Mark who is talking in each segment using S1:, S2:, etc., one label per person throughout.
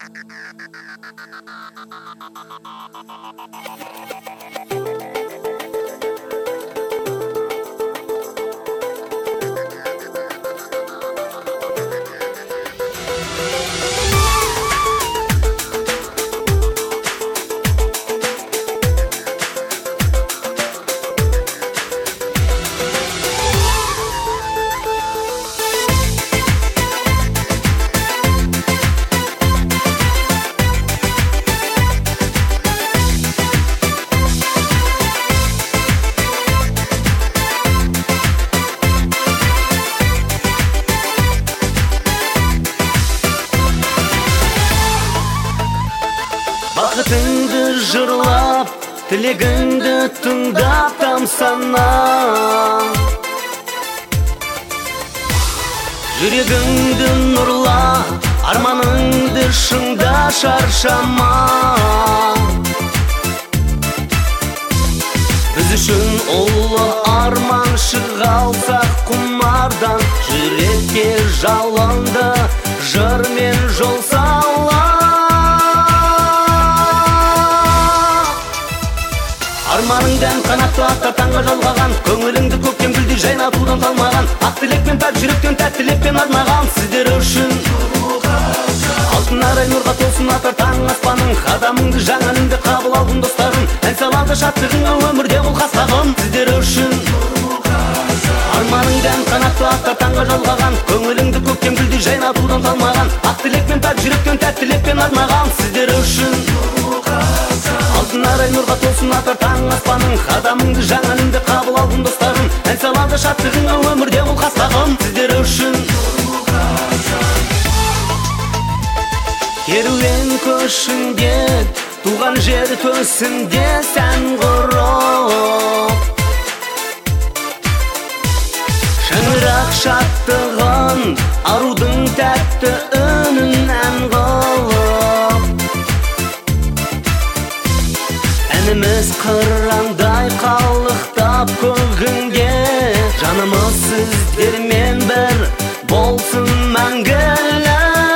S1: Бақытыңды жырлап, тілегіңді тыңдап тамсана, жүрегіңді нұрла, арманыңды шыңда шаршама. Біз үшін ұлы арман шығалсақ құмардан, жүрекке жалынды жырмен жол сала. Арманыңдан қанатты аттар таңға жалғаған, көңіліңді көктем гүлдей жайнатудан талмаған, ақ тілекпен пәк жүректен тәтті тілекпен арнаған сіздер үшін. Алтын арай нұрға толсын атар таң аспаның, қадамыңды жаңа үніңді қабыл алдым достарым, ән салады шаттығыңа өмірде бұл қастағым сіздер үшін. Арманыңдан қанатты аттар таңға жалғаған, көңіліңді көктем гүлдей жайнатудан талмаған, ақ тілекпен пәк жүректен тәтті тілекпен арнаған сіздер үшін. Алтын арай нұрға толсын атар таң аспаның, қадамыңды жаңа үніңді қабыл алдым достарым, ән салады шаттығыңа өмірде бұл қастағым сіздер үшін. Керуен көшінде, туған жер төсінде сән құрып, шаңырақ шаттығын, арудың тәтті үнін ән қылып. Әніміз қырандай қалықтап көгінге, жанымыз сіздермен бір болсын мәңгілік.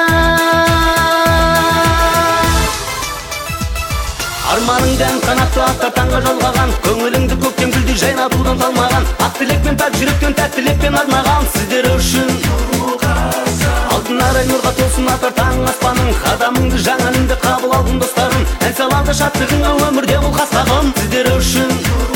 S1: Арманыңдан қанатты аттар таңға жалғаған, көңіліңді көктем гүлдей жайнатудан талмаған, ақ тілекпен пәк жүректен тәтті тілекпен арнаған сіздер үшін. Алтын арай нұрға толсын атар таң аспаның, қадамыңды жаңа үніңді қабыл алдым достарым, ән салады шаттығыңа өмірде бұл қастағым сіздер үшін.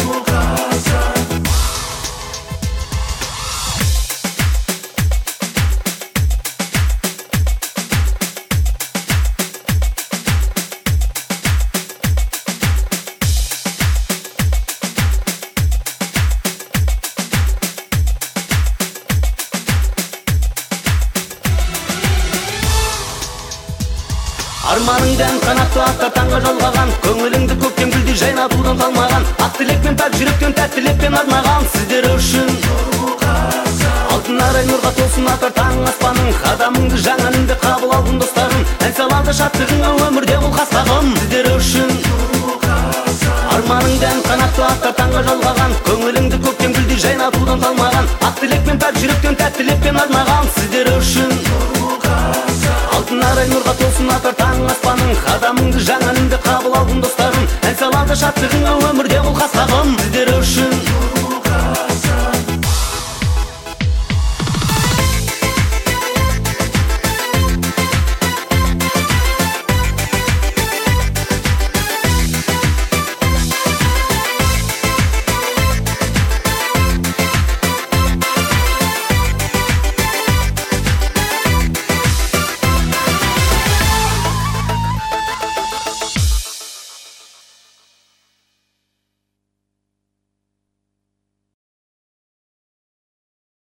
S1: Арманыңдан қанатты аттар таңға жалғаған, көңіліңді көктем гүлдей жайнатудан талмаған, ақ тілекпен пәк жүректен тәтті тілекпен арнаған сіздер үшін. Алтын арай нұрға толсын атар таң аспаның, қадамыңды жаңа үніңді қабыл алдым достарым, ән салады шаттығыңа өмірде бұл қастағым сіздер үшін. Арманыңдан қанатты аттар таңға жалғаған, көңіліңді көктем гүлдей жайнатудан талмаған, ақ тілекпен пәк жүректен тәтті тілекпен арнаған сіздер үшін. Алтын арай нұрға толсын атар таң аспаның, қадамыңды жаңа үніңді қабыл алдым достарым, ән салады шаттығыңа өмірде бұл қастағым сіздер үшін.